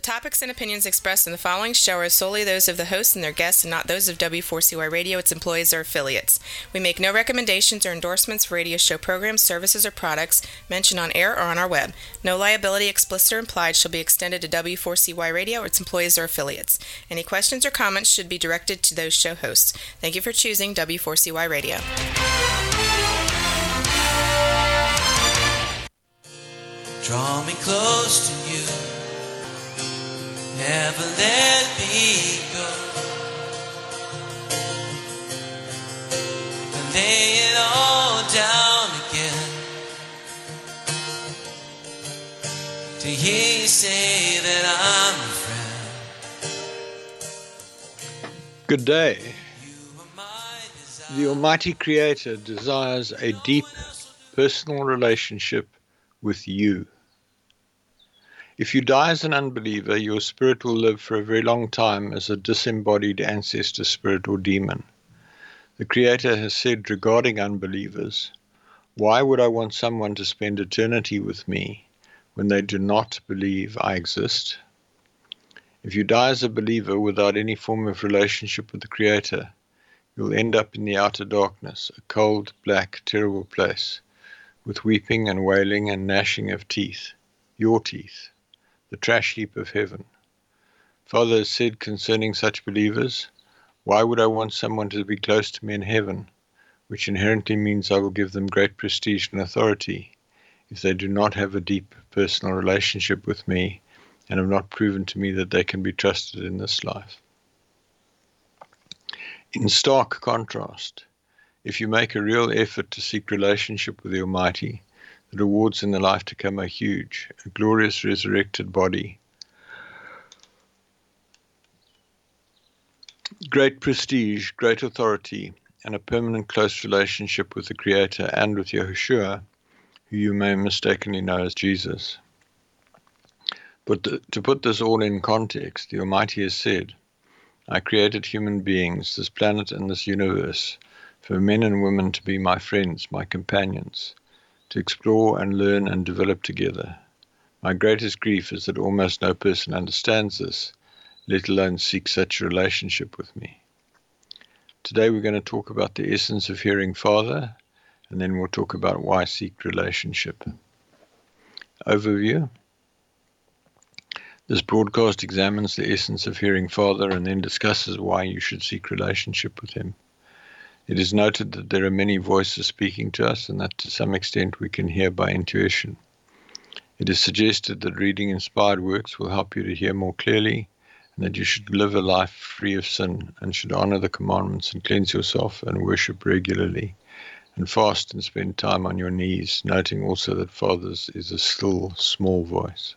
topics and opinions expressed in the following show are solely those of the host and their guests and not those of W4CY Radio, its employees, or affiliates. We make no recommendations or endorsements for radio show programs, services, or products mentioned on air or on our web. No liability, explicit or implied, shall be extended to W4CY Radio or its employees or affiliates. Any questions or comments should be directed to those show hosts. Thank you for choosing W4CY Radio. Draw me close to you, never let me go. Lay it all down again, to hear you say that I'm a friend. Good day. The Almighty Creator desires a deep personal relationship with you. If you die as an unbeliever, your spirit will live for a very long time as a disembodied ancestor spirit or demon. The Creator has said regarding unbelievers, "Why would I want someone to spend eternity with me when they do not believe I exist?" If you die as a believer without any form of relationship with the Creator, you'll end up in the outer darkness, a cold, black, terrible place, with weeping and wailing and gnashing of teeth, your teeth, the trash heap of heaven. Father has said concerning such believers, "Why would I want someone to be close to me in heaven, which inherently means I will give them great prestige and authority, if they do not have a deep personal relationship with me and have not proven to me that they can be trusted in this life?" In stark contrast, if you make a real effort to seek relationship with the Almighty, the rewards in the life to come are huge: a glorious resurrected body, great prestige, great authority, and a permanent close relationship with the Creator and with Yahushua, who you may mistakenly know as Jesus. But to put this all in context, the Almighty has said, "I created human beings, this planet and this universe, for men and women to be my friends, my companions, to explore and learn and develop together. My greatest grief is that almost no person understands this, let alone seek such a relationship with me." Today we're going to talk about the essence of hearing Father, and then we'll talk about why seek relationship. Overview. This broadcast examines the essence of hearing Father and then discusses why you should seek relationship with Him. It is noted that there are many voices speaking to us and that to some extent we can hear by intuition. It is suggested that reading inspired works will help you to hear more clearly, and that you should live a life free of sin and should honor the commandments and cleanse yourself and worship regularly and fast and spend time on your knees, noting also that Father's is a still, small voice.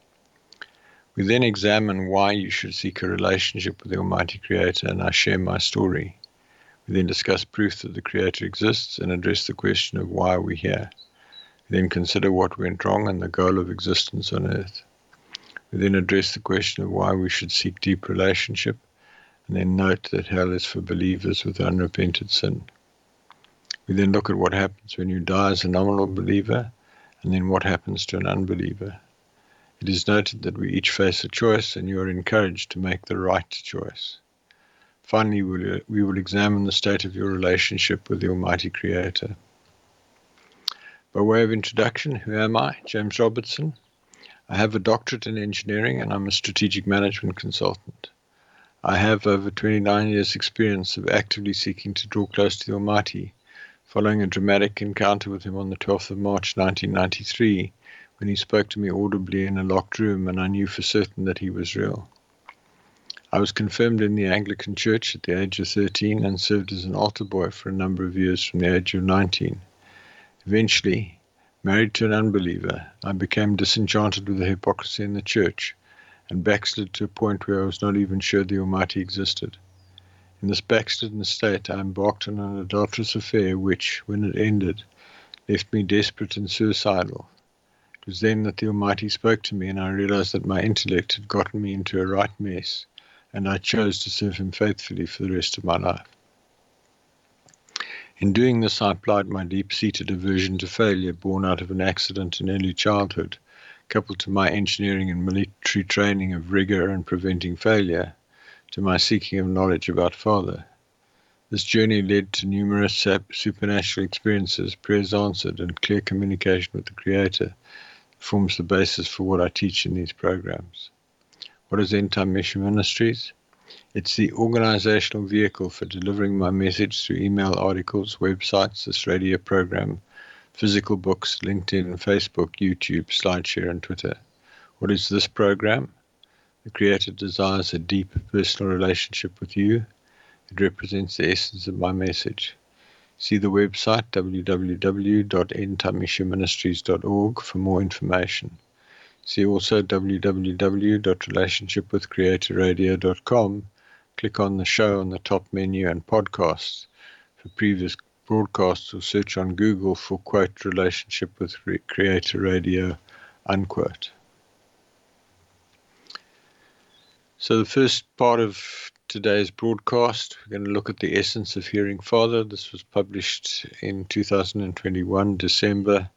We then examine why you should seek a relationship with the Almighty Creator, and I share my story. We then discuss proof that the Creator exists and address the question of why we're here. We then consider what went wrong and the goal of existence on earth. We then address the question of why we should seek deep relationship, and then note that hell is for believers with unrepented sin. We then look at what happens when you die as a nominal believer, and then what happens to an unbeliever. It is noted that we each face a choice, and you are encouraged to make the right choice. Finally, we will examine the state of your relationship with the Almighty Creator. By way of introduction, who am I? James Robertson. I have a doctorate in engineering and I'm a strategic management consultant. I have over 29 years' experience of actively seeking to draw close to the Almighty, following a dramatic encounter with Him on the 12th of March 1993, when He spoke to me audibly in a locked room and I knew for certain that He was real. I was confirmed in the Anglican Church at the age of 13 and served as an altar boy for a number of years from the age of 19. Eventually, married to an unbeliever, I became disenchanted with the hypocrisy in the church and backslid to a point where I was not even sure the Almighty existed. In this backslidden state, I embarked on an adulterous affair which, when it ended, left me desperate and suicidal. It was then that the Almighty spoke to me and I realized that my intellect had gotten me into a right mess, and I chose to serve Him faithfully for the rest of my life. In doing this, I applied my deep-seated aversion to failure born out of an accident in early childhood, coupled to my engineering and military training of rigor and preventing failure, to my seeking of knowledge about Father. This journey led to numerous supernatural experiences, prayers answered, and clear communication with the Creator. Forms the basis for what I teach in these programs. What is End Time Mission Ministries? It's the organizational vehicle for delivering my message through email, articles, websites, this radio program, physical books, LinkedIn, Facebook, YouTube, SlideShare, and Twitter. What is this program? The Creator desires a deep personal relationship with you. It represents the essence of my message. See the website www.endtimemissionministries.org for more information. See also www.relationshipwithcreatorradio.com. Click on the show on the top menu and podcasts for previous broadcasts, or search on Google for quote Relationship with Creator Radio unquote. So the first part of today's broadcast, we're going to look at the essence of hearing Father. This was published in 2021, December.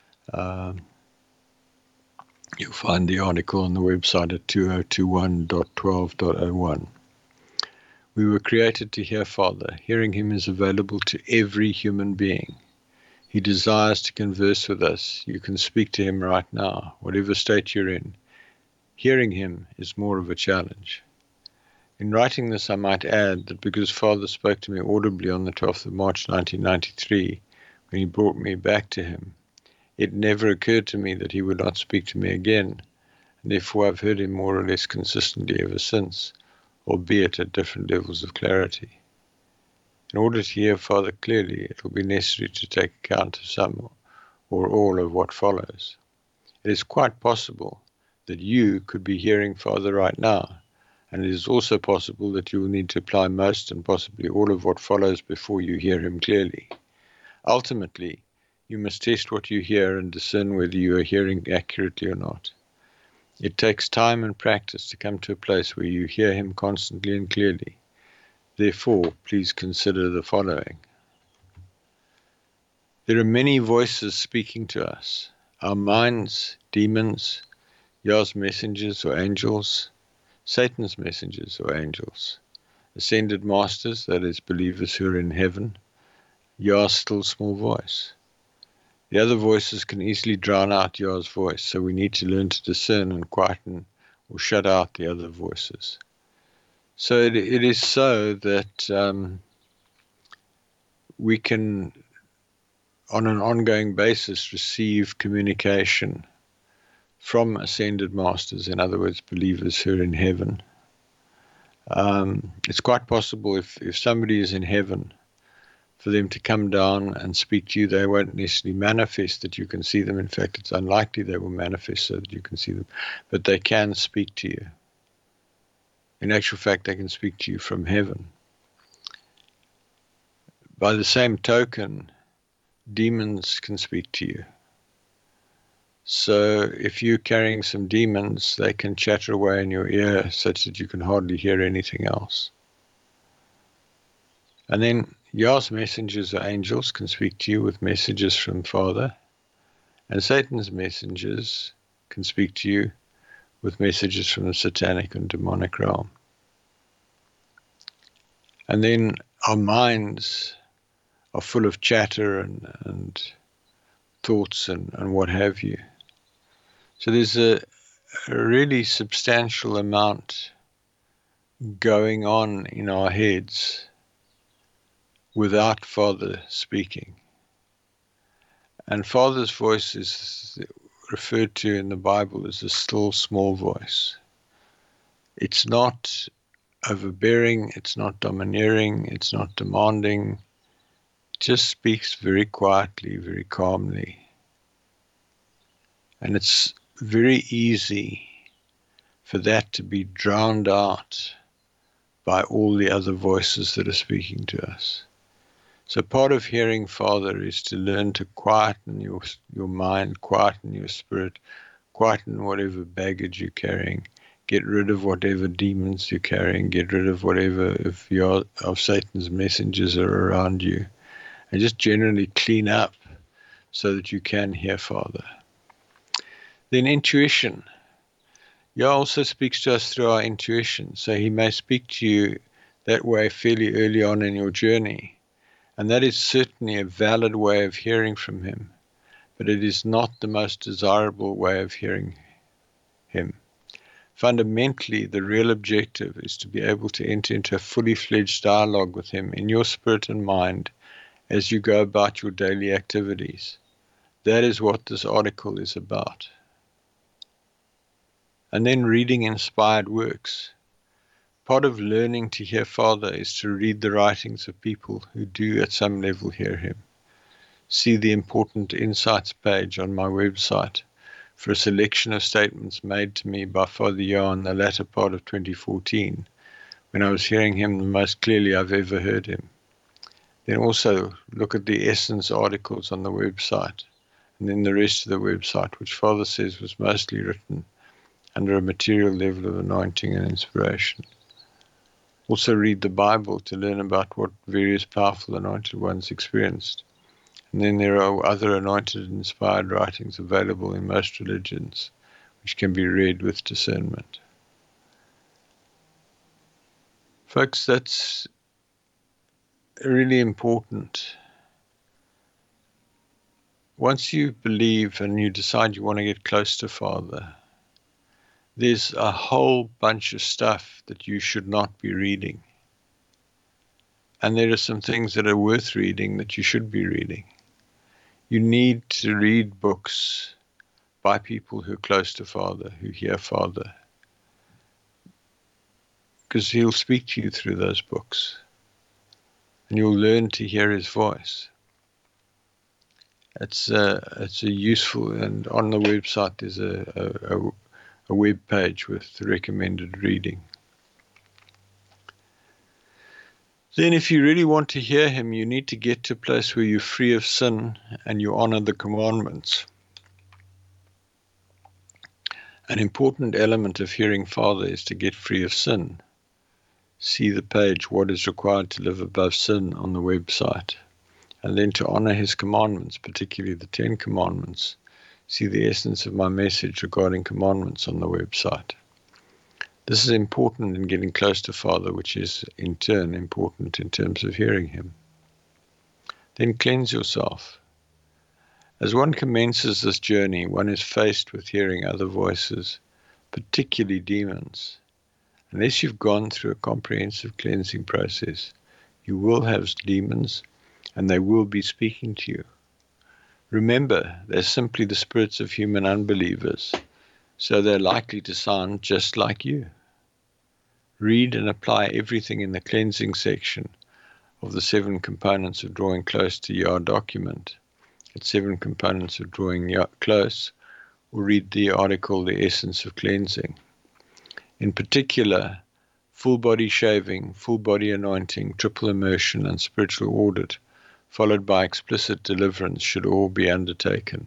You'll find the article on the website at 2021.12.01. We were created to hear Father. Hearing him is available to every human being. He desires to converse with us. You can speak to him right now, whatever state you're in. Hearing him is more of a challenge. In writing this, I might add that because Father spoke to me audibly on the 12th of March 1993, when he brought me back to him, it never occurred to me that he would not speak to me again, and therefore I've heard him more or less consistently ever since, albeit at different levels of clarity. In order to hear Father clearly, it will be necessary to take account of some or all of what follows. It is quite possible that you could be hearing Father right now, and it is also possible that you will need to apply most and possibly all of what follows before you hear him clearly. Ultimately, you must test what you hear and discern whether you are hearing accurately or not. It takes time and practice to come to a place where you hear him constantly and clearly. Therefore, please consider the following. There are many voices speaking to us. Our minds, demons, Yah's messengers or angels, Satan's messengers or angels, ascended masters, that is, believers who are in heaven, Yah's still small voice. The other voices can easily drown out Yah's voice, so we need to learn to discern and quieten or shut out the other voices. So it is so that we can, on an ongoing basis, receive communication from ascended masters, in other words, believers who are in heaven. It's quite possible if somebody is in heaven, for them to come down and speak to you. They won't necessarily manifest that you can see them. In fact, it's unlikely they will manifest so that you can see them, but they can speak to you. In actual fact, they can speak to you from heaven. By the same token, demons can speak to you. So if you're carrying some demons, they can chatter away in your ear such that you can hardly hear anything else. And then Yah's messengers or angels can speak to you with messages from Father, and Satan's messengers can speak to you with messages from the satanic and demonic realm. And then our minds are full of chatter and thoughts and what have you. So there's a really substantial amount going on in our heads without Father speaking. And Father's voice is referred to in the Bible as a still small voice. It's not overbearing, it's not domineering, it's not demanding. It just speaks very quietly, very calmly. And it's very easy for that to be drowned out by all the other voices that are speaking to us. So part of hearing Father is to learn to quieten your mind, quieten your spirit, quieten whatever baggage you're carrying, get rid of whatever demons you're carrying, get rid of whatever of Satan's messengers are around you, and just generally clean up so that you can hear Father. Then intuition. Yah also speaks to us through our intuition, so he may speak to you that way fairly early on in your journey. And that is certainly a valid way of hearing from him, but it is not the most desirable way of hearing him. Fundamentally, the real objective is to be able to enter into a fully fledged dialogue with him in your spirit and mind as you go about your daily activities. That is what this article is about. And then reading inspired works. Part of learning to hear Father is to read the writings of people who do at some level hear him. See the important insights page on my website for a selection of statements made to me by Father Yah in the latter part of 2014, when I was hearing him the most clearly I've ever heard him. Then also look at the Essence articles on the website, and then the rest of the website, which Father says was mostly written under a material level of anointing and inspiration. Also read the Bible to learn about what various powerful anointed ones experienced. And then there are other anointed and inspired writings available in most religions, which can be read with discernment. Folks, that's really important. Once you believe and you decide you want to get close to Father, there's a whole bunch of stuff that you should not be reading. And there are some things that are worth reading that you should be reading. You need to read books by people who are close to Father, who hear Father, because he'll speak to you through those books, and you'll learn to hear his voice. It's a useful, and on the website there's a web page with recommended reading. Then if you really want to hear him, you need to get to a place where you're free of sin and you honor the commandments. An important element of hearing Father is to get free of sin. See the page, What is Required to Live Above Sin, on the website. And then to honor his commandments, particularly the 10 commandments. See the essence of my message regarding commandments on the website. This is important in getting close to Father, which is in turn important in terms of hearing him. Then cleanse yourself. As one commences this journey, one is faced with hearing other voices, particularly demons. Unless you've gone through a comprehensive cleansing process, you will have demons and they will be speaking to you. Remember, they're simply the spirits of human unbelievers, so they're likely to sound just like you. Read and apply everything in the cleansing section of the 7 components of drawing close to Yah document. It's 7 components of drawing close, or read the article, The Essence of Cleansing. In particular, full body shaving, full body anointing, triple immersion, and spiritual audit, followed by explicit deliverance, should all be undertaken.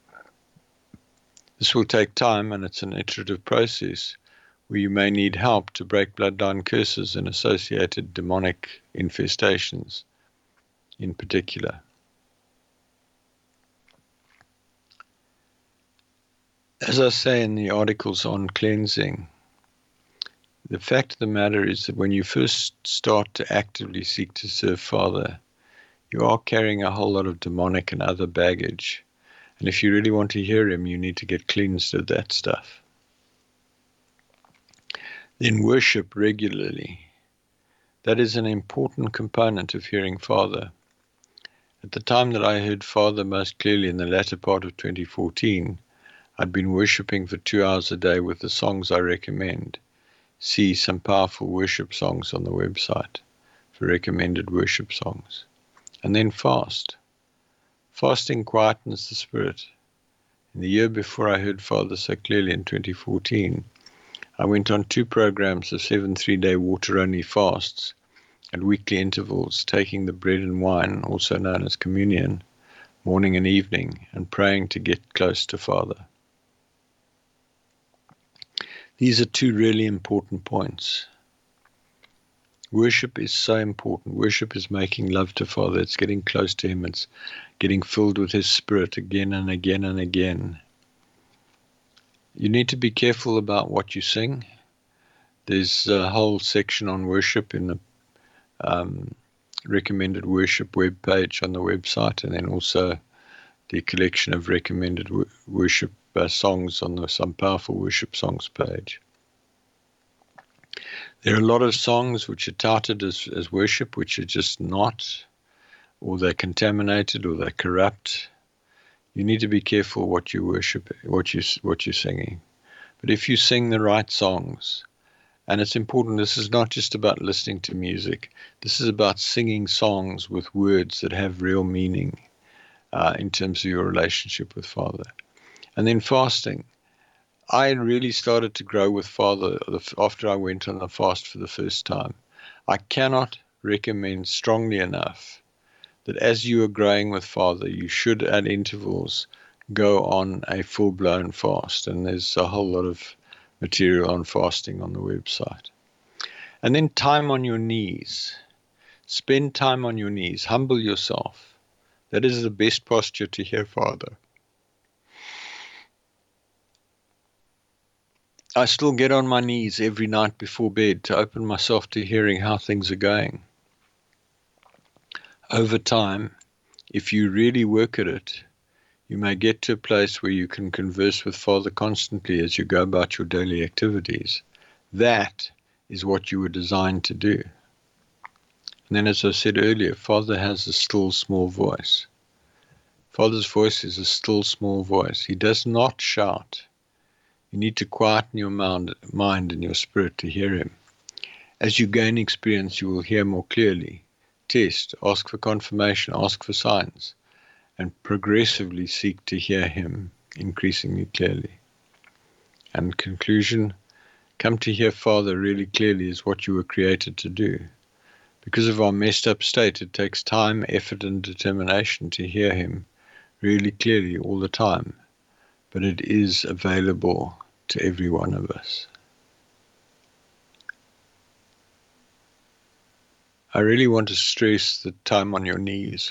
This will take time, and it's an iterative process where you may need help to break bloodline curses and associated demonic infestations in particular. As I say in the articles on cleansing, the fact of the matter is that when you first start to actively seek to serve Father, you are carrying a whole lot of demonic and other baggage. And if you really want to hear him, you need to get cleansed of that stuff. Then worship regularly. That is an important component of hearing Father. At the time that I heard Father most clearly in the latter part of 2014, I'd been worshipping for 2 hours a day with the songs I recommend. See some powerful worship songs on the website for recommended worship songs. And then fast. Fasting quietens the spirit. In the year before I heard Father so clearly in 2014, I went on 2 programs of 7 3-day water-only fasts at weekly intervals, taking the bread and wine, also known as communion, morning and evening, and praying to get close to Father. These are 2 really important points. Worship is so important. Worship is making love to Father. It's getting close to him. It's getting filled with his Spirit again and again and again. You need to be careful about what you sing. There's a whole section on worship in the recommended worship webpage on the website, and then also the collection of recommended worship songs on the Some Powerful Worship Songs page. There are a lot of songs which are touted as worship, which are just not, or they're contaminated, or they're corrupt. You need to be careful what you worship, what you're singing. But if you sing the right songs, and it's important, this is not just about listening to music. This is about singing songs with words that have real meaning in terms of your relationship with Father. And then fasting. I really started to grow with Father after I went on the fast for the first time. I cannot recommend strongly enough that as you are growing with Father, you should at intervals go on a full-blown fast. And there's a whole lot of material on fasting on the website. And then time on your knees. Spend time on your knees. Humble yourself. That is the best posture to hear Father. I still get on my knees every night before bed to open myself to hearing how things are going. Over time, if you really work at it, you may get to a place where you can converse with Father constantly as you go about your daily activities. That is what you were designed to do. And then, as I said earlier, Father has a still small voice. Father's voice is a still small voice. He does not shout. You need to quieten your mind and your spirit to hear him. As you gain experience, you will hear more clearly. Test, ask for confirmation, ask for signs, and progressively seek to hear him increasingly clearly. And conclusion, come to hear Father really clearly is what you were created to do. Because of our messed up state, it takes time, effort, and determination to hear him really clearly all the time. But it is available to every one of us. I really want to stress the time on your knees.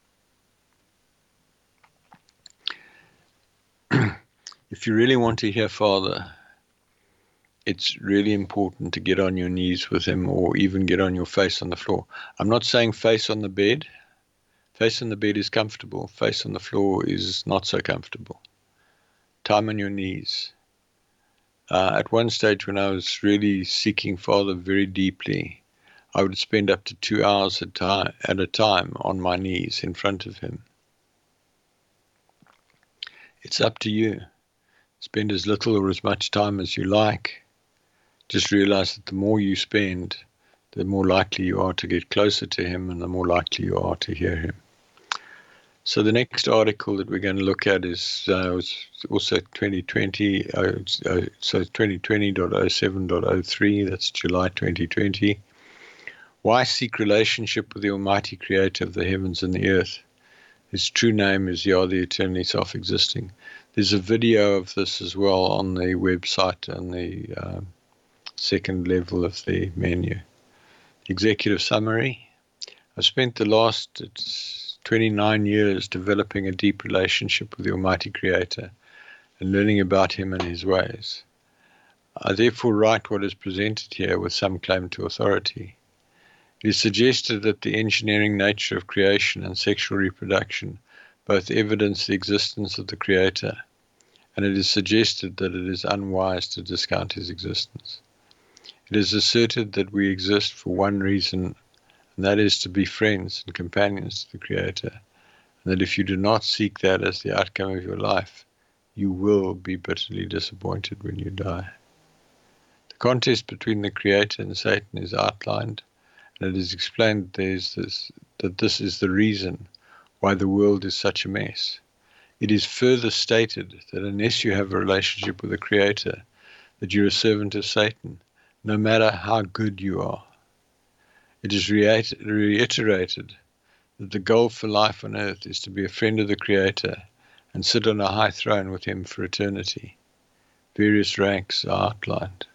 If you really want to hear Father, it's really important to get on your knees with him, or even get on your face on the floor. I'm not saying face on the bed. Face on the bed is comfortable. Face on the floor is not so comfortable. Time on your knees. At one stage when I was really seeking Father very deeply, I would spend up to 2 hours at a time on my knees in front of him. It's up to you. Spend as little or as much time as you like. Just realize that the more you spend, the more likely you are to get closer to him, and the more likely you are to hear him. So the next article that we're going to look at is also 2020, so 2020.07.03, that's July 2020. Why seek relationship with the Almighty Creator of the heavens and the earth? His true name is Yah, the eternally self-existing. There's a video of this as well on the website on the second level of the menu. Executive summary. I've spent the last 29 years developing a deep relationship with the Almighty Creator and learning about him and his ways. I therefore write what is presented here with some claim to authority. It is suggested that the engineering nature of creation and sexual reproduction both evidence the existence of the Creator, and it is suggested that it is unwise to discount his existence. It is asserted that we exist for one reason, and that is to be friends and companions to the Creator, and that if you do not seek that as the outcome of your life, you will be bitterly disappointed when you die. The contest between the Creator and Satan is outlined, and it is explained that this is the reason why the world is such a mess. It is further stated that unless you have a relationship with the Creator, that you're a servant of Satan, no matter how good you are. It is reiterated that the goal for life on earth is to be a friend of the Creator and sit on a high throne with him for eternity. Various ranks are outlined.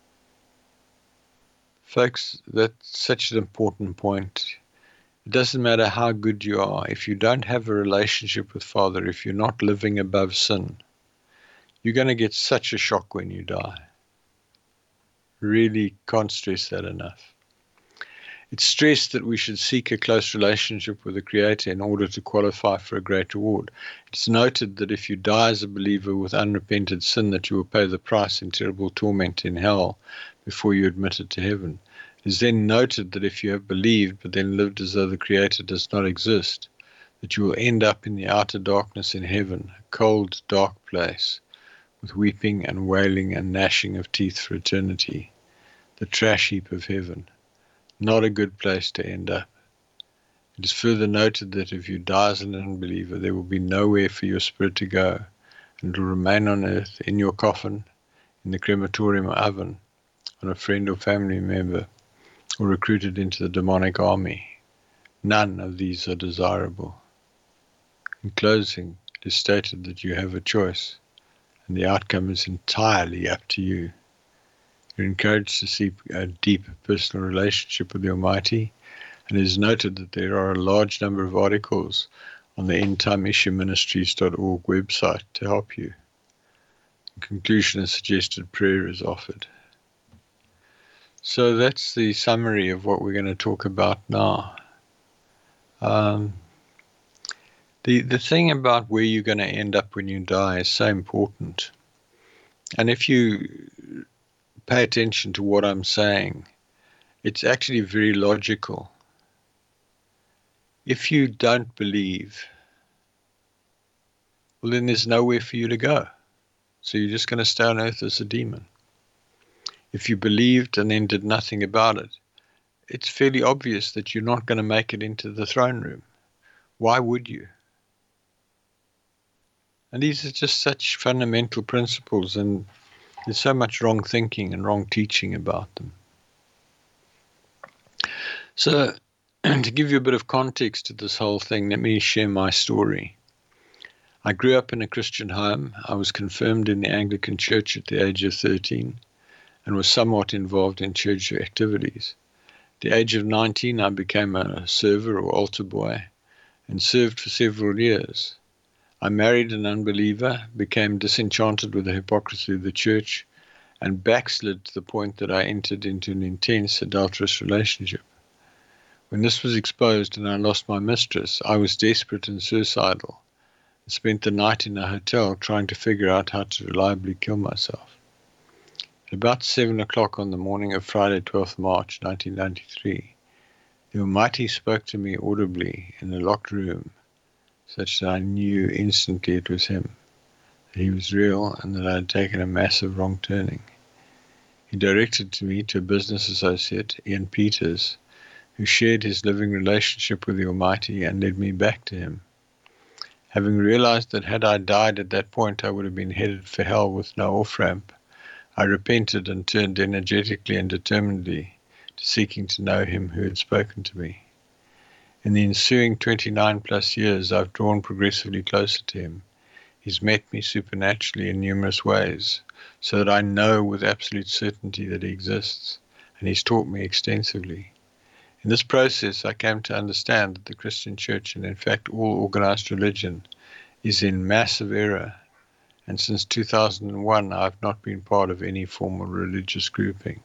Folks, that's such an important point. It doesn't matter how good you are. If you don't have a relationship with Father, if you're not living above sin, You're going to get such a shock when you die. Really can't stress that enough. It's stressed that we should seek a close relationship with the Creator in order to qualify for a great reward. It's noted that if you die as a believer with unrepented sin, that you will pay the price in terrible torment in hell before you admitted to heaven. It is then noted that if you have believed but then lived as though the Creator does not exist, that you will end up in the outer darkness in heaven, a cold, dark place, with weeping and wailing and gnashing of teeth for eternity, the trash heap of heaven. Not a good place to end up. It is further noted that if you die as an unbeliever, there will be nowhere for your spirit to go, and it will remain on earth, in your coffin, in the crematorium oven, on a friend or family member, or recruited into the demonic army. None of these are desirable. In closing, it is stated that you have a choice, and the outcome is entirely up to you. You're encouraged to seek a deep personal relationship with the Almighty, and it is noted that there are a large number of articles on the endtimeissueministries.org website to help you. In conclusion, a suggested prayer is offered. So that's the summary of what we're going to talk about now. The thing about where you're going to end up when you die is so important. And if you pay attention to what I'm saying, it's actually very logical. If you don't believe, well, then there's nowhere for you to go. So you're just going to stay on earth as a demon. If you believed and then did nothing about it, it's fairly obvious that you're not going to make it into the throne room. Why would you? And these are just such fundamental principles, and there's so much wrong thinking and wrong teaching about them. So, to give you a bit of context to this whole thing, let me share my story. I grew up in a Christian home. I was confirmed in the Anglican Church at the age of 13 and was somewhat involved in church activities. At the age of 19, I became a server or altar boy and served for several years. I married an unbeliever, became disenchanted with the hypocrisy of the church, and backslid to the point that I entered into an intense adulterous relationship. When this was exposed and I lost my mistress, I was desperate and suicidal, and spent the night in a hotel trying to figure out how to reliably kill myself. At about 7 o'clock on the morning of Friday, 12th March, 1993, the Almighty spoke to me audibly in a locked room, such that I knew instantly it was Him, that He was real and that I had taken a massive wrong turning. He directed me to a business associate, Ian Peters, who shared his living relationship with the Almighty and led me back to Him. Having realized that had I died at that point I would have been headed for hell with no off-ramp, I repented and turned energetically and determinedly to seeking to know Him who had spoken to me. In the ensuing 29 plus years, I've drawn progressively closer to Him. He's met me supernaturally in numerous ways, so that I know with absolute certainty that He exists, and He's taught me extensively. In this process, I came to understand that the Christian church, and in fact all organized religion, is in massive error, and since 2001, I've not been part of any formal religious grouping.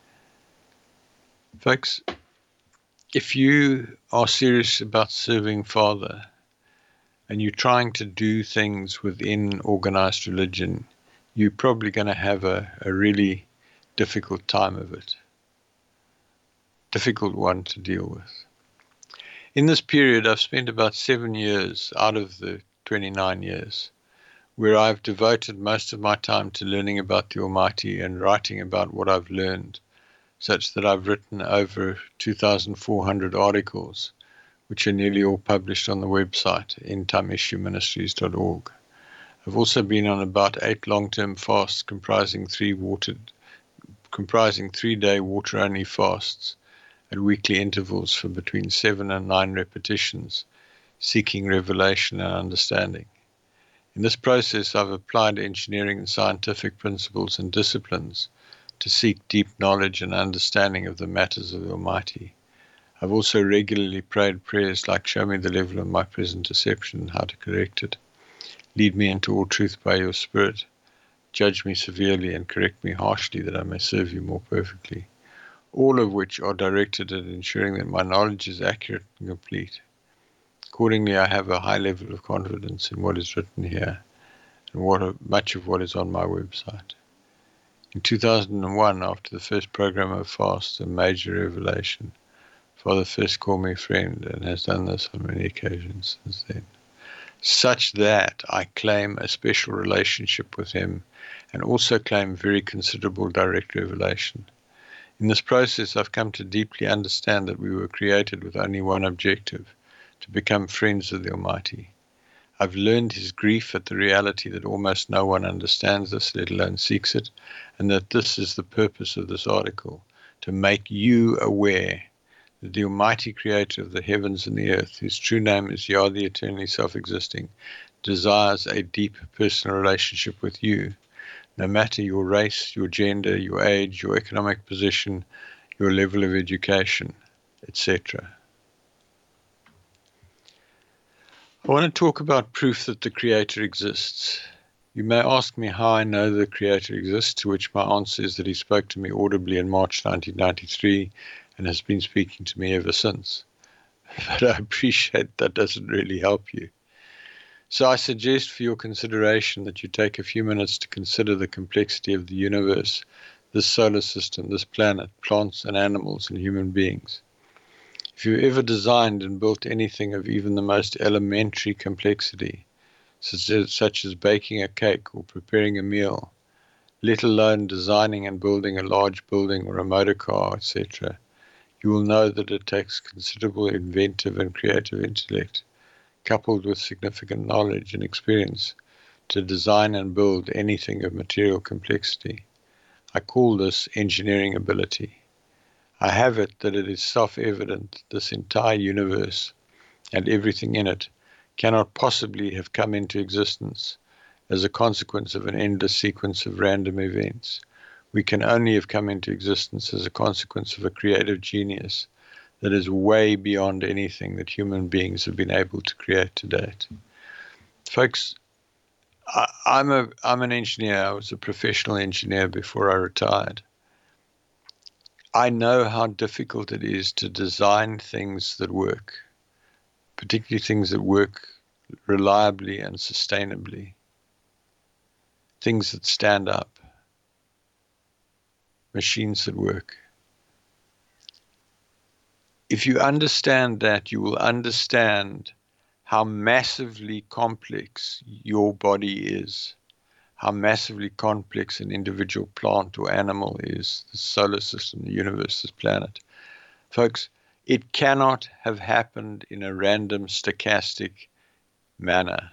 Folks, if you are serious about serving Father and you're trying to do things within organized religion, you're probably going to have a really difficult time of it. Difficult one to deal with. In this period, I've spent about 7 years out of the 29 years where I've devoted most of my time to learning about the Almighty and writing about what I've learned, such that I've written over 2,400 articles, which are nearly all published on the website, endtimeissueministries.org. I've also been on about 8 long-term fasts comprising 3-day water-only fasts at weekly intervals for between 7 and 9 repetitions, seeking revelation and understanding. In this process, I've applied engineering and scientific principles and disciplines to seek deep knowledge and understanding of the matters of the Almighty. I've also regularly prayed prayers like, show me the level of my present deception and how to correct it. Lead me into all truth by your Spirit. judge me severely, and correct me harshly, that I may serve you more perfectly, all of which are directed at ensuring that my knowledge is accurate and complete. Accordingly, I have a high level of confidence in what is written here and much of what is on my website. In 2001, after the first program of fast, a major revelation, Father first called me friend and has done this on many occasions since then, such that I claim a special relationship with him and also claim very considerable direct revelation. In this process, I've come to deeply understand that we were created with only one objective, to become friends of the Almighty. I've learned his grief at the reality that almost no one understands this, let alone seeks it, and that this is the purpose of this article, to make you aware that the Almighty Creator of the heavens and the earth, whose true name is Yah, the eternally self-existing, desires a deep personal relationship with you, no matter your race, your gender, your age, your economic position, your level of education, etc. I want to talk about proof that the Creator exists. You may ask me how I know the Creator exists, to which my answer is that he spoke to me audibly in March 1993 and has been speaking to me ever since. But I appreciate that doesn't really help you. So I suggest for your consideration that you take a few minutes to consider the complexity of the universe, this solar system, this planet, plants and animals and human beings. If you ever designed and built anything of even the most elementary complexity, such as baking a cake or preparing a meal, let alone designing and building a large building or a motor car, etc., you will know that it takes considerable inventive and creative intellect, coupled with significant knowledge and experience, to design and build anything of material complexity. I call this engineering ability. I have it that it is self-evident that this entire universe and everything in it cannot possibly have come into existence as a consequence of an endless sequence of random events. We can only have come into existence as a consequence of a creative genius that is way beyond anything that human beings have been able to create to date. Folks, I'm an engineer. I was a professional engineer before I retired. I know how difficult it is to design things that work, particularly things that work reliably and sustainably, things that stand up, machines that work. If you understand that, you will understand how massively complex your body is, how massively complex an individual plant or animal is, the solar system, the universe, this planet. Folks, it cannot have happened in a random, stochastic manner.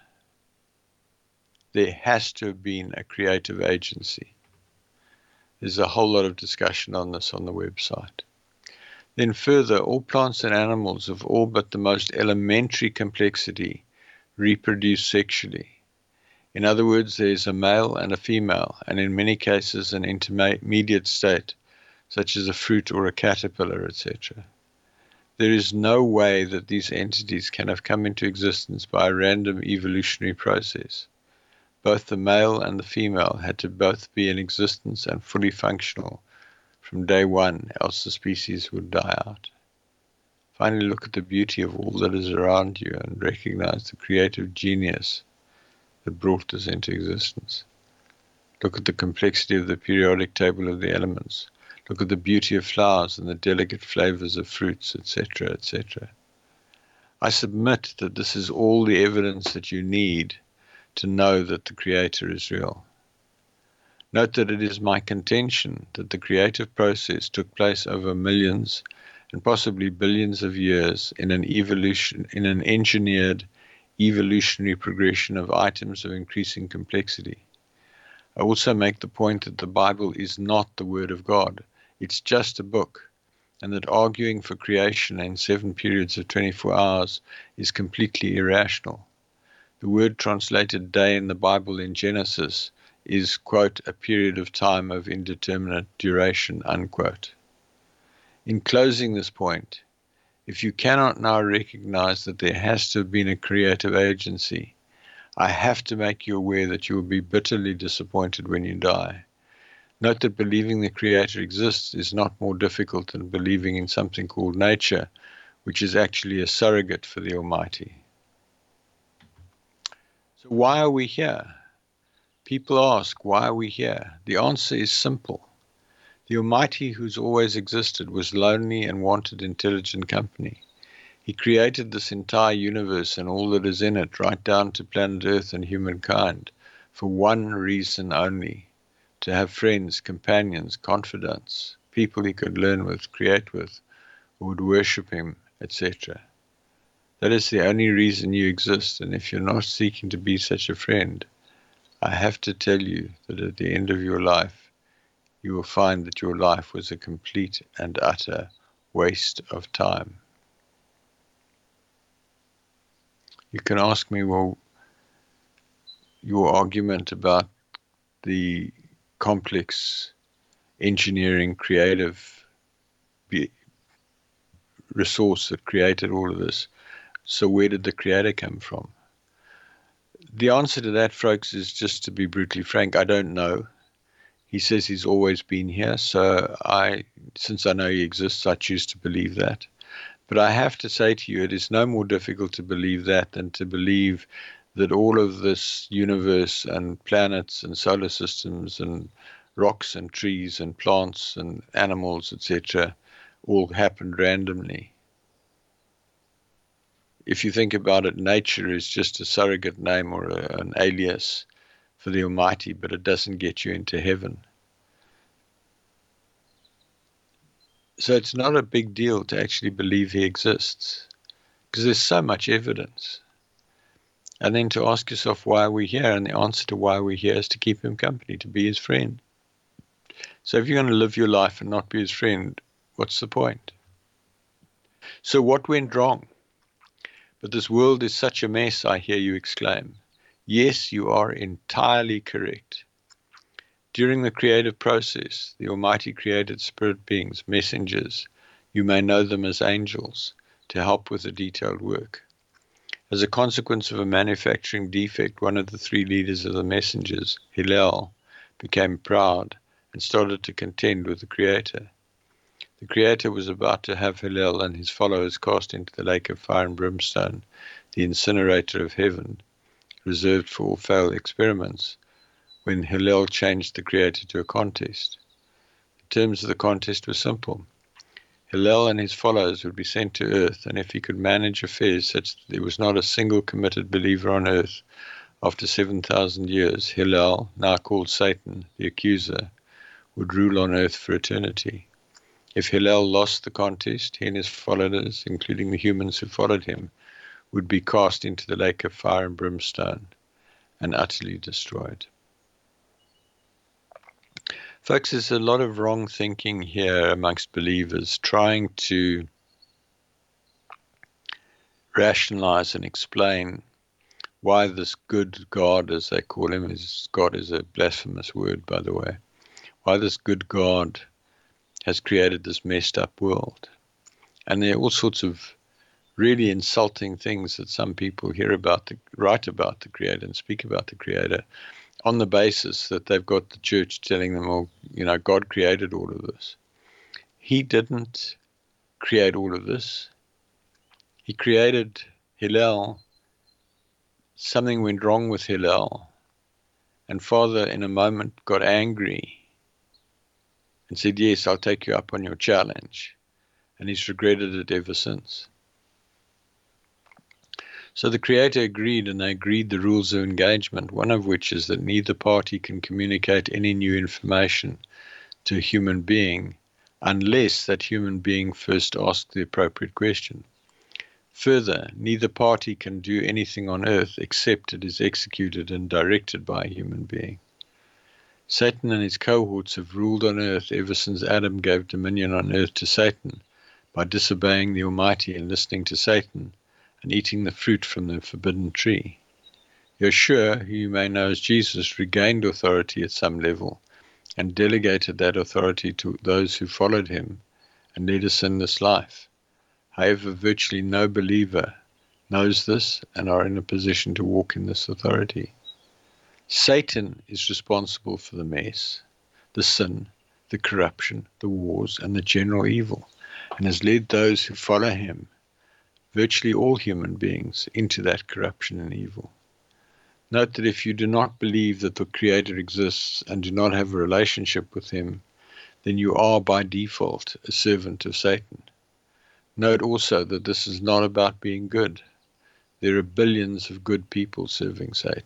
There has to have been a creative agency. There's a whole lot of discussion on this on the website. Then further, all plants and animals of all but the most elementary complexity reproduce sexually. In other words, there is a male and a female, and in many cases an intermediate state, such as a fruit or a caterpillar, etc. There is no way that these entities can have come into existence by a random evolutionary process. Both the male and the female had to both be in existence and fully functional from day one, else the species would die out. Finally, look at the beauty of all that is around you and recognize the creative genius that brought this into existence. Look at the complexity of the periodic table of the elements. Look at the beauty of flowers and the delicate flavors of fruits, etc., etc. I submit that this is all the evidence that you need to know that the Creator is real. Note that it is my contention that the creative process took place over millions and possibly billions of years in an engineered evolutionary progression of items of increasing complexity. I also make the point that the Bible is not the Word of God. It's just a book, and that arguing for creation in 7 periods of 24 hours is completely irrational. The word translated day in the Bible in Genesis is, quote, a period of time of indeterminate duration, unquote. In closing this point, if you cannot now recognize that there has to have been a creative agency, I have to make you aware that you will be bitterly disappointed when you die. Note that believing the Creator exists is not more difficult than believing in something called nature, which is actually a surrogate for the Almighty. So why are we here? People ask, why are we here? The answer is simple. The Almighty, who's always existed, was lonely and wanted intelligent company. He created this entire universe and all that is in it, right down to planet Earth and humankind, for one reason only: to have friends, companions, confidants, people he could learn with, create with, who would worship him, etc. That is the only reason you exist, and if you're not seeking to be such a friend, I have to tell you that at the end of your life, you will find that your life was a complete and utter waste of time. You can ask me, well, your argument about the complex engineering, creative resource that created all of this, so where did the Creator come from? The answer to that, folks, is just to be brutally frank, I don't know. He says he's always been here, so since I know he exists, I choose to believe that. But I have to say to you, it is no more difficult to believe that than to believe that all of this universe and planets and solar systems and rocks and trees and plants and animals, etc., all happened randomly. If you think about it, nature is just a surrogate name or an alias for the Almighty, but it doesn't get you into heaven. So it's not a big deal to actually believe he exists, because there's so much evidence. And then to ask yourself, why are we here? And the answer to why we're here is to keep him company, to be his friend. So if you're going to live your life and not be his friend, what's the point? So what went wrong? But this world is such a mess, I hear you exclaim. Yes, you are entirely correct. During the creative process, the Almighty created spirit beings, messengers, you may know them as angels, to help with the detailed work. As a consequence of a manufacturing defect, one of the three leaders of the messengers, Hillel, became proud and started to contend with the Creator. The Creator was about to have Hillel and his followers cast into the lake of fire and brimstone, the incinerator of heaven, reserved for all failed experiments, when Hillel changed the Creator to a contest. The terms of the contest were simple. Hillel and his followers would be sent to earth, and if he could manage affairs such that there was not a single committed believer on earth, after 7,000 years, Hillel, now called Satan, the accuser, would rule on earth for eternity. If Hillel lost the contest, he and his followers, including the humans who followed him, would be cast into the lake of fire and brimstone and utterly destroyed. Folks, there's a lot of wrong thinking here amongst believers, trying to rationalize and explain why this good God, as they call him, God is a blasphemous word, by the way, why this good God has created this messed up world. And there are all sorts of really insulting things that some people write about the Creator and speak about the Creator, on the basis that they've got the church telling them, well, God created all of this. He didn't create all of this. He created Hillel. Something went wrong with Hillel. And Father, in a moment, got angry and said, yes, I'll take you up on your challenge. And he's regretted it ever since. So the Creator agreed, and they agreed the rules of engagement, one of which is that neither party can communicate any new information to a human being unless that human being first asks the appropriate question. Further, neither party can do anything on earth except it is executed and directed by a human being. Satan and his cohorts have ruled on earth ever since Adam gave dominion on earth to Satan by disobeying the Almighty and listening to Satan, and eating the fruit from the forbidden tree. Yeshua, who you may know as Jesus, regained authority at some level and delegated that authority to those who followed him and led a sinless life. However, virtually no believer knows this, and are in a position to walk in this authority. Satan is responsible for the mess, the sin, the corruption, the wars, and the general evil, and has led those who follow him, virtually all human beings, into that corruption and evil. Note that if you do not believe that the Creator exists and do not have a relationship with him, then you are by default a servant of Satan. Note also that this is not about being good. There are billions of good people serving Satan.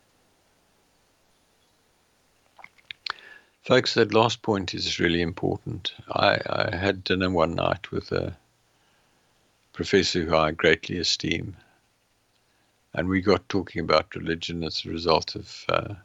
Folks, that last point is really important. I had dinner one night with a professor who I greatly esteem, and we got talking about religion as a result of an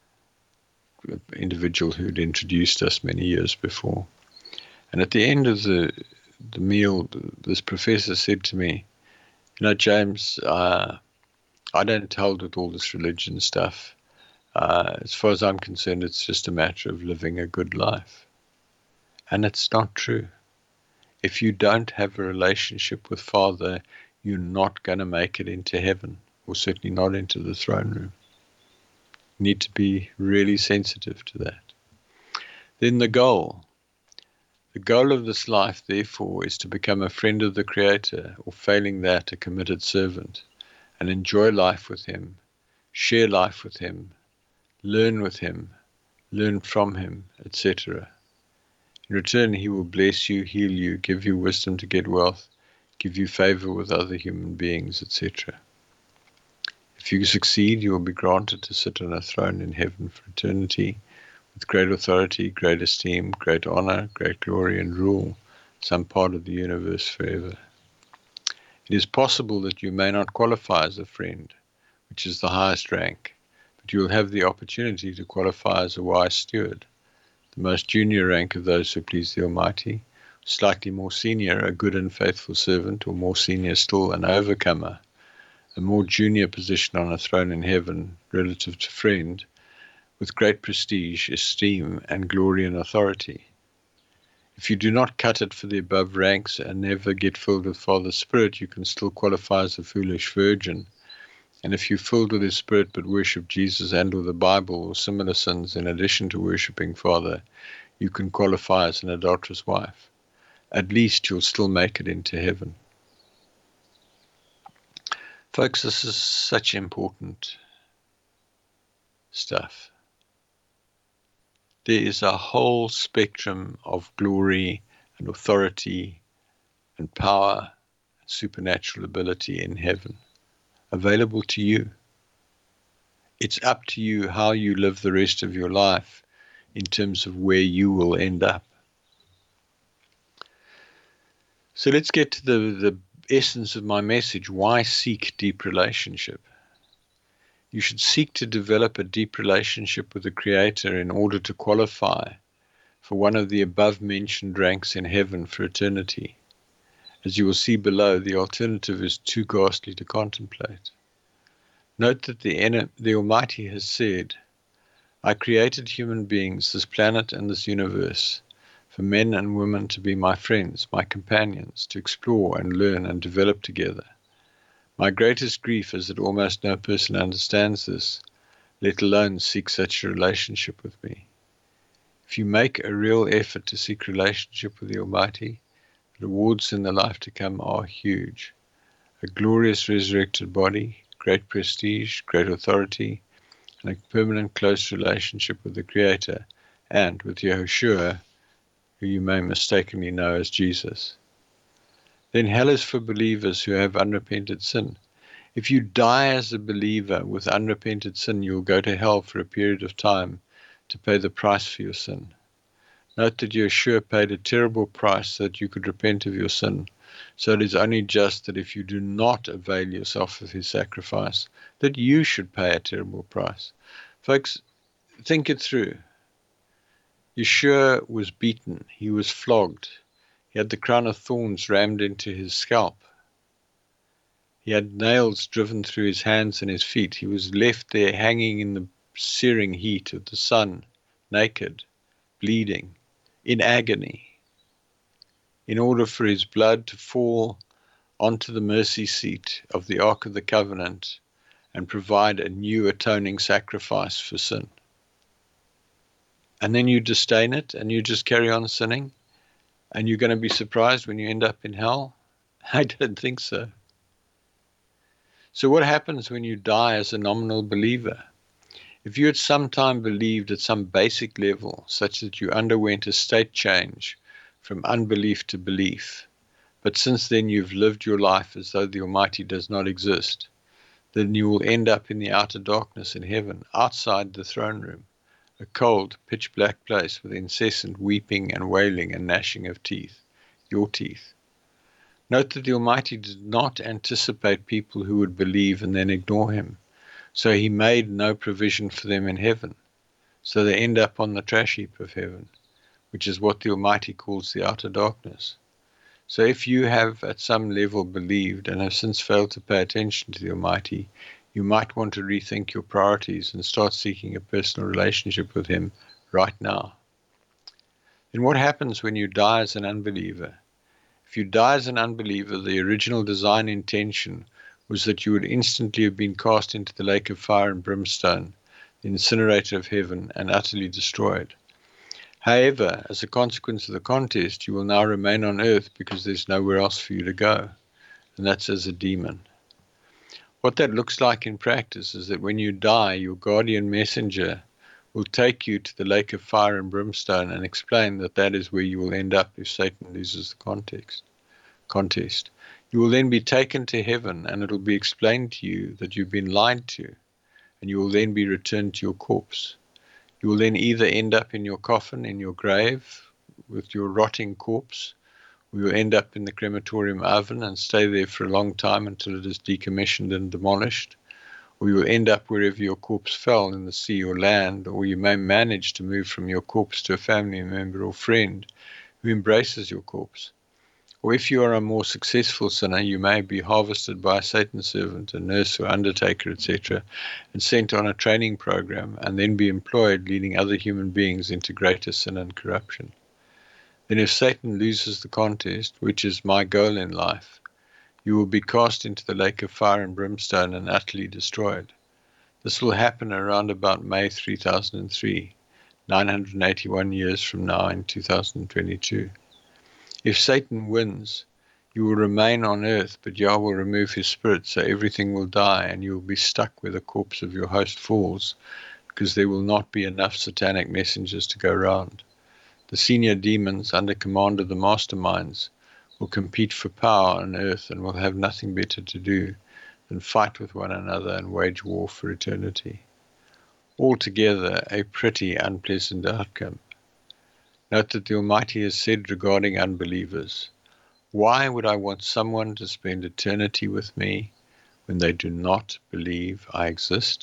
individual who'd introduced us many years before. And at the end of the meal, this professor said to me, James, I don't hold with all this religion stuff. As far as I'm concerned, it's just a matter of living a good life. And it's not true. If you don't have a relationship with Father, you're not going to make it into heaven, or certainly not into the throne room. You need to be really sensitive to that. Then the goal. The goal of this life, therefore, is to become a friend of the Creator, or failing that, a committed servant, and enjoy life with him, share life with him, learn with him, learn from him, etc. In return, he will bless you, heal you, give you wisdom to get wealth, give you favor with other human beings, etc. If you succeed, you will be granted to sit on a throne in heaven for eternity, with great authority, great esteem, great honor, great glory, and rule some part of the universe forever. It is possible that you may not qualify as a friend, which is the highest rank, but you will have the opportunity to qualify as a wise steward, the most junior rank of those who please the Almighty, slightly more senior, a good and faithful servant, or more senior still, an overcomer, a more junior position on a throne in heaven relative to friend, with great prestige, esteem, and glory and authority. If you do not cut it for the above ranks and never get filled with Father's Spirit, you can still qualify as a foolish virgin. And if you're filled with His Spirit but worship Jesus and or the Bible or similar sins in addition to worshiping Father, you can qualify as an adulterous wife. At least you'll still make it into heaven. Folks, this is such important stuff. There is a whole spectrum of glory and authority and power and supernatural ability in heaven available to you. It's up to you how you live the rest of your life in terms of where you will end up. So let's get to the essence of my message. Why seek deep relationship? You should seek to develop a deep relationship with the Creator in order to qualify for one of the above-mentioned ranks in heaven for eternity. As you will see below, the alternative is too ghastly to contemplate. Note that the Almighty has said, I created human beings, this planet and this universe, for men and women to be my friends, my companions, to explore and learn and develop together. My greatest grief is that almost no person understands this, let alone seek such a relationship with me. If you make a real effort to seek relationship with the Almighty, the rewards in the life to come are huge. A glorious resurrected body, great prestige, great authority, and a permanent close relationship with the Creator and with Yahushua, who you may mistakenly know as Jesus. Then hell is for believers who have unrepented sin. If you die as a believer with unrepented sin, you'll go to hell for a period of time to pay the price for your sin. Note that Yeshua paid a terrible price so that you could repent of your sin. So it is only just that if you do not avail yourself of his sacrifice, that you should pay a terrible price. Folks, think it through. Yeshua was beaten. He was flogged. He had the crown of thorns rammed into his scalp. He had nails driven through his hands and his feet. He was left there hanging in the searing heat of the sun, naked, bleeding, in agony, in order for his blood to fall onto the mercy seat of the Ark of the Covenant and provide a new atoning sacrifice for sin. And then you disdain it and you just carry on sinning, and you're going to be surprised when you end up in hell? I don't think so. So what happens when you die as a nominal believer? If you at some time believed at some basic level, such that you underwent a state change from unbelief to belief, but since then you've lived your life as though the Almighty does not exist, then you will end up in the outer darkness in heaven, outside the throne room, a cold, pitch-black place with incessant weeping and wailing and gnashing of teeth, your teeth. Note that the Almighty did not anticipate people who would believe and then ignore him, so he made no provision for them in heaven. So they end up on the trash heap of heaven, which is what the Almighty calls the outer darkness. So if you have at some level believed and have since failed to pay attention to the Almighty, you might want to rethink your priorities and start seeking a personal relationship with him right now. Then what happens when you die as an unbeliever? If you die as an unbeliever, the original design intention was that you would instantly have been cast into the lake of fire and brimstone, the incinerator of heaven, and utterly destroyed. However, as a consequence of the contest, you will now remain on earth because there's nowhere else for you to go, and that's as a demon. What that looks like in practice is that when you die, your guardian messenger will take you to the lake of fire and brimstone and explain that that is where you will end up if Satan loses the contest. You will then be taken to heaven, and it will be explained to you that you've been lied to, and you will then be returned to your corpse. You will then either end up in your coffin, in your grave, with your rotting corpse, or you'll end up in the crematorium oven and stay there for a long time until it is decommissioned and demolished, or you'll end up wherever your corpse fell, in the sea or land, or you may manage to move from your corpse to a family member or friend who embraces your corpse. Or if you are a more successful sinner, you may be harvested by a Satan servant, a nurse or undertaker, etc., and sent on a training program, and then be employed leading other human beings into greater sin and corruption. Then if Satan loses the contest, which is my goal in life, you will be cast into the lake of fire and brimstone and utterly destroyed. This will happen around about May 3003, 981 years from now in 2022. If Satan wins, you will remain on earth, but Yah will remove his spirit, so everything will die, and you will be stuck where the corpse of your host falls, because there will not be enough satanic messengers to go round. The senior demons, under command of the masterminds, will compete for power on earth and will have nothing better to do than fight with one another and wage war for eternity. Altogether, a pretty unpleasant outcome. Note that the Almighty has said regarding unbelievers, "Why would I want someone to spend eternity with me when they do not believe I exist?"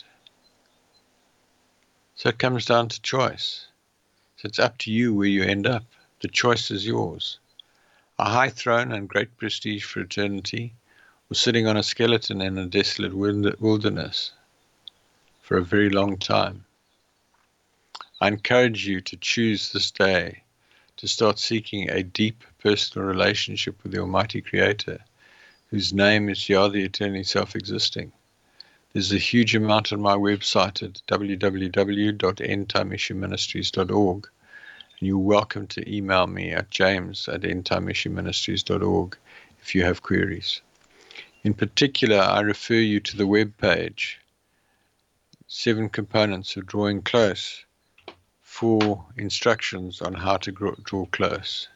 So it comes down to choice. So it's up to you where you end up. The choice is yours. A high throne and great prestige for eternity, or sitting on a skeleton in a desolate wilderness for a very long time. I encourage you to choose this day to start seeking a deep personal relationship with the Almighty Creator, whose name is Yah, the eternally self-existing. There's a huge amount on my website at www.endtimeissueministries.org, and you're welcome to email me at james@endtimeissueministries.org if you have queries. In particular, I refer you to the web page, 7 Components of Drawing Close, for instructions on how to draw close.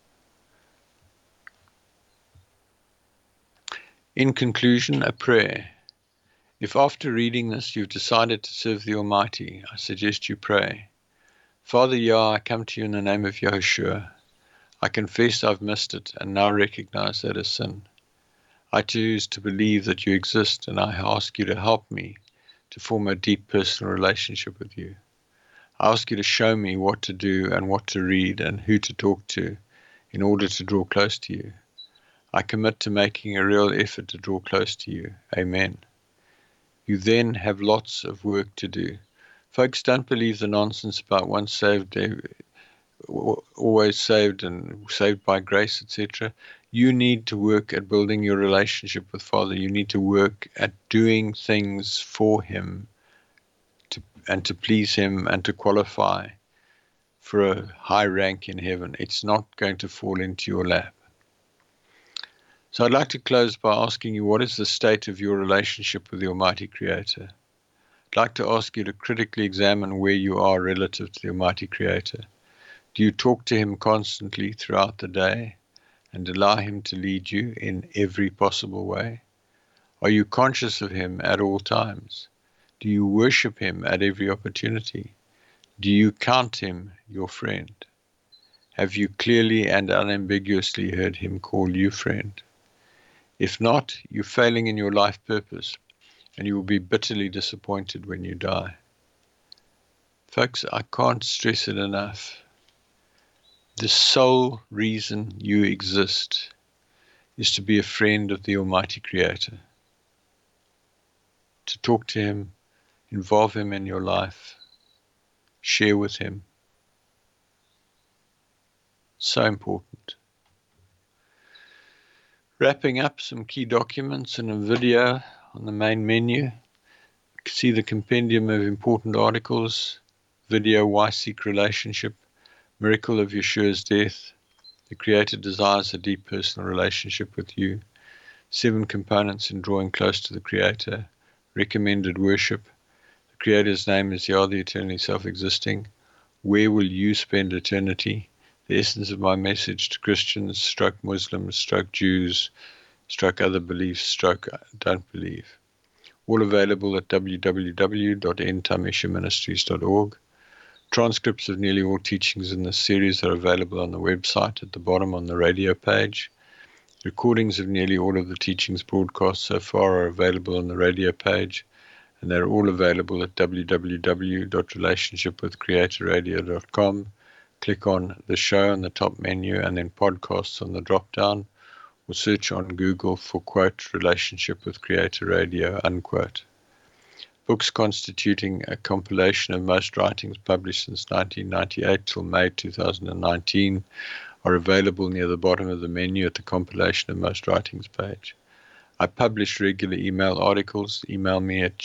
In conclusion, a prayer. If after reading this you've decided to serve the Almighty, I suggest you pray. Father Yah, I come to you in the name of Yahushua. I confess I've missed it and now recognize that as sin. I choose to believe that you exist, and I ask you to help me to form a deep personal relationship with you. I ask you to show me what to do and what to read and who to talk to in order to draw close to you. I commit to making a real effort to draw close to you. Amen. You then have lots of work to do. Folks, don't believe the nonsense about once saved, always saved and saved by grace, etc. You need to work at building your relationship with Father. You need to work at doing things for Him and to please Him and to qualify for a high rank in heaven. It's not going to fall into your lap. So I'd like to close by asking you, what is the state of your relationship with the Almighty Creator? I'd like to ask you to critically examine where you are relative to the Almighty Creator. Do you talk to Him constantly throughout the day and allow Him to lead you in every possible way? Are you conscious of Him at all times? Do you worship Him at every opportunity? Do you count Him your friend? Have you clearly and unambiguously heard Him call you friend? If not, you're failing in your life purpose, and you will be bitterly disappointed when you die. Folks, I can't stress it enough. The sole reason you exist is to be a friend of the Almighty Creator, to talk to Him, involve Him in your life, share with Him. So important. Wrapping up, some key documents and a video on the main menu. You can see the compendium of important articles, video Why Seek Relationship, Miracle of Yeshua's Death, The Creator Desires a Deep Personal Relationship with You, 7 components in drawing close to the Creator, recommended worship, the Creator's name is Yah, the eternally self-existing, where will you spend eternity, the essence of my message to Christians, stroke Muslims, stroke Jews, stroke other beliefs, stroke don't believe. All available at www.endtimeshaministries.org. Transcripts of nearly all teachings in this series are available on the website at the bottom on the radio page. Recordings of nearly all of the teachings broadcast so far are available on the radio page, and they're all available at www.relationshipwithcreatorradio.com. Click on the show on the top menu and then podcasts on the drop down, or search on Google for quote Relationship with Creator Radio unquote. Books constituting a compilation of most writings published since 1998 till May 2019 are available near the bottom of the menu at the compilation of most writings page. I publish regular email articles. Email me at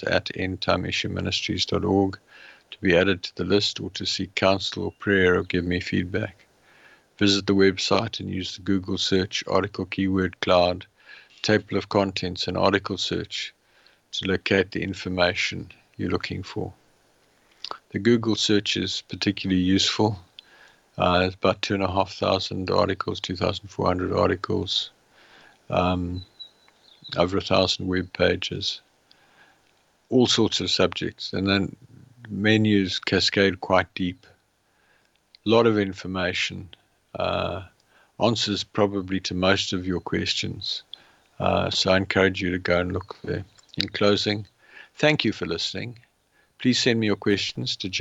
james@endtimeshaministries.org to be added to the list or to seek counsel or prayer or give me feedback. Visit the website and use the Google search article keyword cloud, table of contents and article search to locate the information you're looking for. The Google search is particularly useful. It's about 2,500 articles, 2,400 articles, over 1,000 web pages, all sorts of subjects, and then menus cascade quite deep. A lot of information, answers probably to most of your questions. So I encourage you to go and look there. In closing, thank you for listening. Please send me your questions to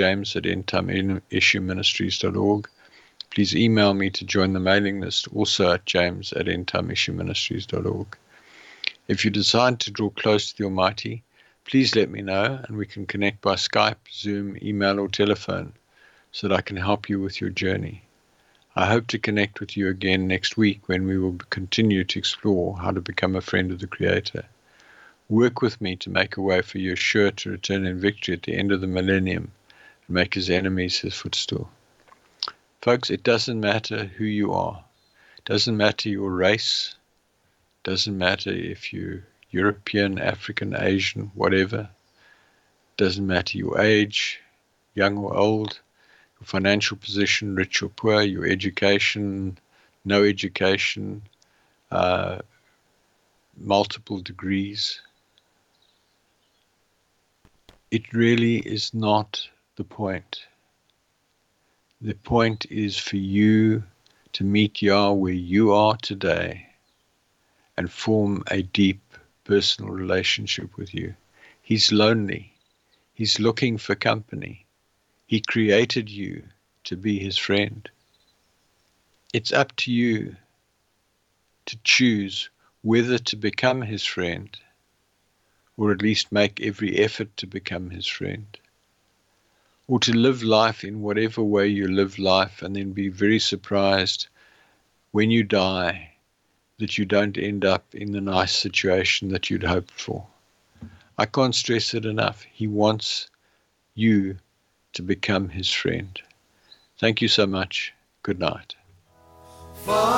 james@endtimeshaministries.org. Please email me to join the mailing list, also at james@endtimeshaministries.org. If you decide to draw close to the Almighty, please let me know and we can connect by Skype, Zoom, email, or telephone so that I can help you with your journey. I hope to connect with you again next week when we will continue to explore how to become a friend of the Creator. Work with me to make a way for Yeshua to return in victory at the end of the millennium and make his enemies his footstool. Folks, it doesn't matter who you are. It doesn't matter your race. It doesn't matter if you're European, African, Asian, whatever. It doesn't matter your age, young or old, your financial position, rich or poor, your education, no education, multiple degrees. It really is not the point. The point is for you to meet Yah where you are today and form a deep personal relationship with you. He's lonely. He's looking for company. He created you to be his friend. It's up to you to choose whether to become his friend or at least make every effort to become his friend, or to live life in whatever way you live life and then be very surprised when you die that you don't end up in the nice situation that you'd hoped for. I can't stress it enough. He wants you to become his friend. Thank you so much. Good night.